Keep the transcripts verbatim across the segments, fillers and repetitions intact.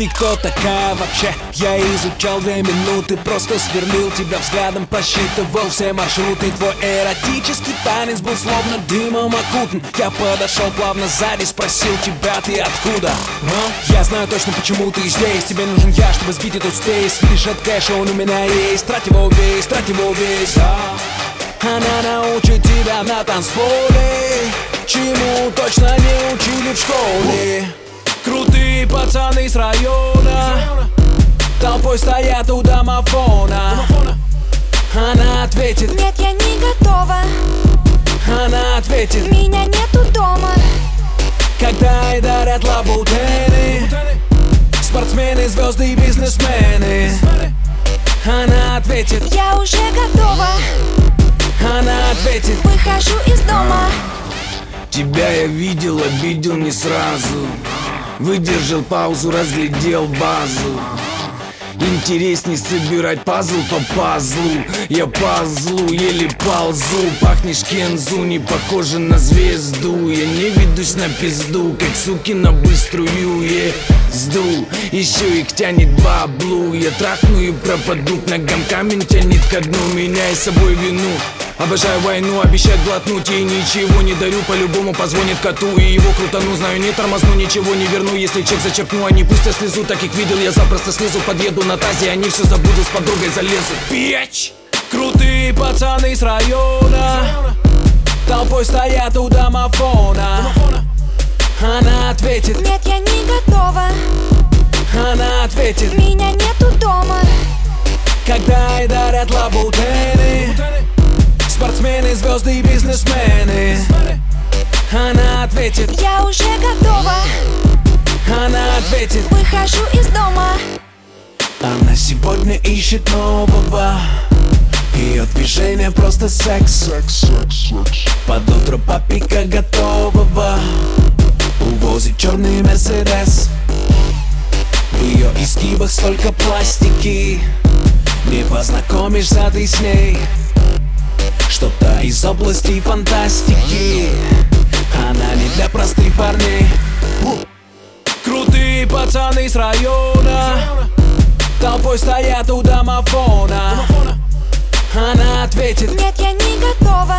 Ты кто такая вообще? Я изучал две минуты, просто сверлил тебя взглядом, просчитывал все маршруты. Твой эротический танец был словно дымом окутан. Я подошел плавно сзади, спросил тебя, ты откуда? А? Я знаю точно, почему ты здесь. Тебе нужен я, чтобы сбить этот спейс. Видишь, этот кэш, он у меня есть. Трать его весь, трать его весь. Да. Она научит тебя на танцполе, чему точно не учили в школе. Крутые пацаны с района толпой стоят у домофона. Она ответит: нет, я не готова. Она ответит: меня нету дома. Когда и дарят лабутены спортсмены, звезды и бизнесмены. Она ответит: я уже готова. Она ответит: выхожу из дома. Тебя я видел, обидел не сразу. Выдержал паузу, разглядел базу. Интересней собирать пазл по пазлу. Я пазлу, еле ползу. Пахнешь кензу, не похожа на звезду. Я не ведусь на пизду, как суки на быструю езду. Еще их тянет баблу. Я трахну и пропаду, к ногам камень тянет ко дну. Меняй с собой вину. Обожаю войну, обещать глотнуть и ничего не дарю. По-любому позвонит коту и его крутану. Знаю, не тормозну, ничего не верну. Если чек зачерпну, они пусть я слезу. Так их видел, я запросто снизу подъеду на тазе. Они все забудут, с подругой залезу. Пич! Крутые пацаны с района толпой стоят у домофона. Она ответит: нет, я не готова. Она ответит: меня нету дома. Когда и дарят лабутены спортсмены, звезды и бизнесмены. Она ответит: я уже готова. Она ответит: выхожу из дома. Она сегодня ищет нового. Ее движение просто секс. Под утро папика готового увозит черный мерседес. В ее изгибах столько пластики, не познакомишься ты с ней. Что-то из области фантастики. Она не для простых парней. Крутые пацаны с района толпой стоят у домофона. Она ответит: нет, я не готова.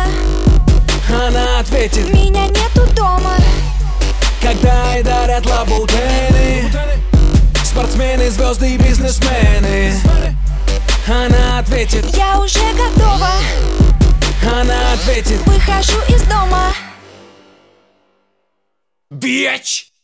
Она ответит: меня нету дома. Когда и дарят лабутены спортсмены, звезды и бизнесмены. Она ответит: я уже готова. Она ответит: выхожу из дома. Бич!